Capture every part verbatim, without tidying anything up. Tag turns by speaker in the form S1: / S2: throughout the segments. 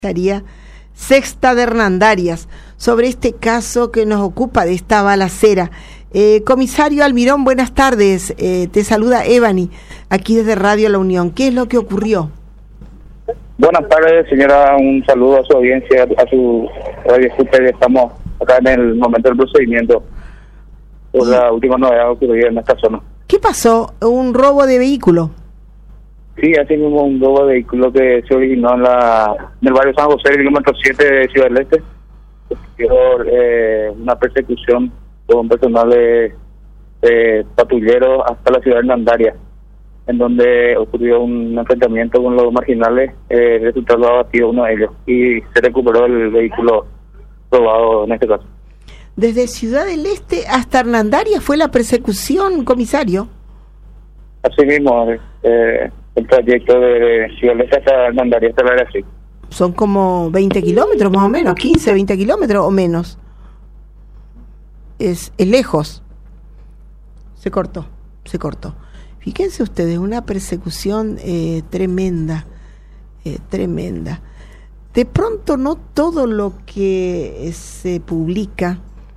S1: Estaría Sexta de Hernandarias sobre este caso que nos ocupa de esta balacera. Eh, comisario Almirón, buenas tardes. Eh, te saluda Evani, aquí desde Radio La Unión. ¿Qué es lo que ocurrió?
S2: Buenas tardes, señora. Un saludo a su audiencia, a su radio escucha. Estamos acá en el momento del procedimiento por ¿Y? la última novedad ocurrida en esta zona.
S1: ¿Qué pasó? ¿Un robo de vehículo?
S2: Sí, así mismo un robo de vehículo que se originó en, la, en el barrio San José, el kilómetro siete de Ciudad del Este. Por eh, una persecución con personal de, de patrullero hasta la ciudad de Hernandarias, en donde ocurrió un enfrentamiento con los marginales, eh, resultado abatido uno de ellos y se recuperó el vehículo robado en este caso.
S1: Desde Ciudad del Este hasta Hernandarias fue la persecución, comisario.
S2: Así mismo, eh, el trayecto de Ciudad del Este hasta Hernandarias, hasta la área así.
S1: Son como veinte kilómetros más o menos, quince, veinte kilómetros o menos. Es, es lejos. Se cortó, se cortó. Fíjense ustedes, una persecución eh, tremenda, eh, tremenda. De pronto no todo lo que se publica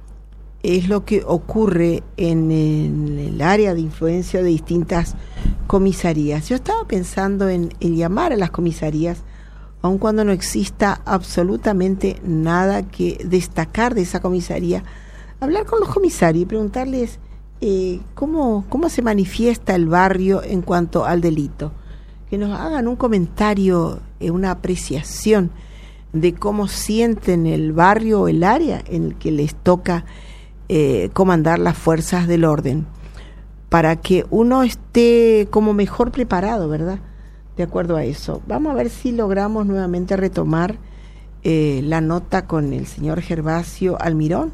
S1: es lo que ocurre en, en el área de influencia de distintas comisarías. Yo estaba pensando en, en llamar a las comisarías, aun cuando no exista absolutamente nada que destacar de esa comisaría, hablar con los comisarios y preguntarles eh, cómo, cómo se manifiesta el barrio en cuanto al delito. Que nos hagan un comentario, eh, una apreciación de cómo sienten el barrio o el área en el que les toca eh, comandar las fuerzas del orden, para que uno esté como mejor preparado, ¿verdad? De acuerdo a eso. Vamos a ver si logramos nuevamente retomar eh, la nota con el señor Gervasio Almirón.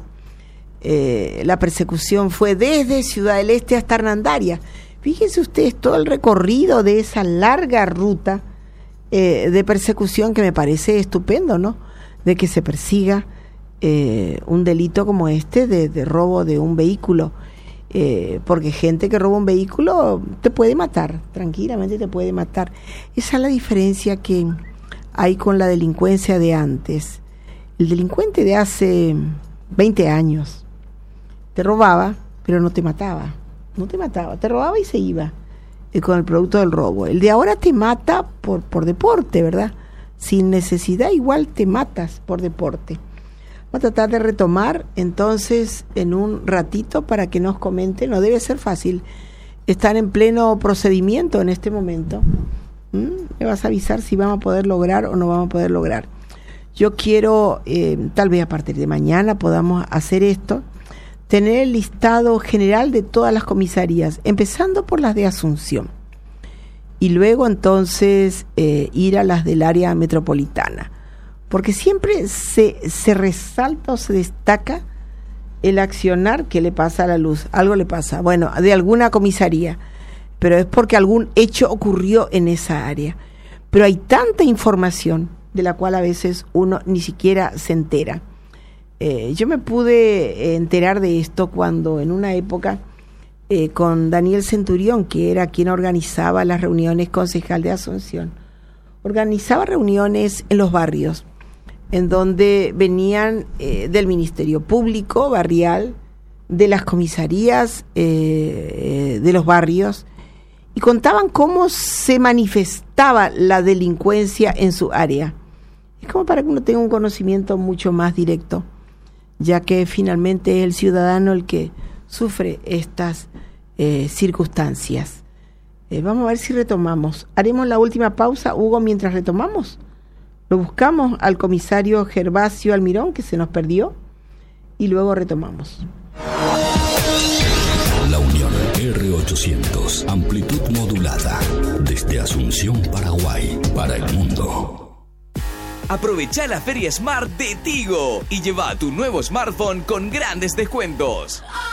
S1: Eh, la persecución fue desde Ciudad del Este hasta Hernandarias. Fíjense ustedes todo el recorrido de esa larga ruta eh, de persecución, que me parece estupendo, ¿no? De que se persiga eh, un delito como este de, de robo de un vehículo. Eh, porque gente que roba un vehículo te puede matar, tranquilamente te puede matar. Esa es la diferencia que hay con la delincuencia de antes. El delincuente de hace veinte años te robaba, pero no te mataba, no te mataba, te robaba y se iba eh, con el producto del robo. El de ahora te mata por, por deporte, ¿verdad? Sin necesidad, igual te matas por deporte. Vamos a tratar de retomar entonces en un ratito para que nos comenten. No debe ser fácil estar en pleno procedimiento en este momento. ¿Mm? Me vas a avisar si vamos a poder lograr o no vamos a poder lograr. Yo quiero, eh, tal vez a partir de mañana podamos hacer esto, tener el listado general de todas las comisarías, empezando por las de Asunción, y luego entonces eh, ir a las del área metropolitana. Porque siempre se, se resalta o se destaca el accionar que le pasa a la luz. Algo le pasa, bueno, de alguna comisaría, pero es porque algún hecho ocurrió en esa área. Pero hay tanta información de la cual a veces uno ni siquiera se entera. Eh, yo me pude enterar de esto cuando en una época eh, con Daniel Centurión, que era quien organizaba las reuniones concejal de Asunción, organizaba reuniones en los barrios, en donde venían eh, del Ministerio Público Barrial, de las comisarías eh, de los barrios, y contaban cómo se manifestaba la delincuencia en su área. Es como para que uno tenga un conocimiento mucho más directo, ya que finalmente es el ciudadano el que sufre estas eh, circunstancias. Eh, vamos a ver si retomamos. Haremos la última pausa, Hugo, mientras retomamos. Lo buscamos al comisario Gervasio Almirón, que se nos perdió, y luego retomamos.
S3: La Unión R ochocientos, amplitud modulada, desde Asunción, Paraguay, para el mundo.
S4: Aprovecha la Feria Smart de Tigo y lleva tu nuevo smartphone con grandes descuentos.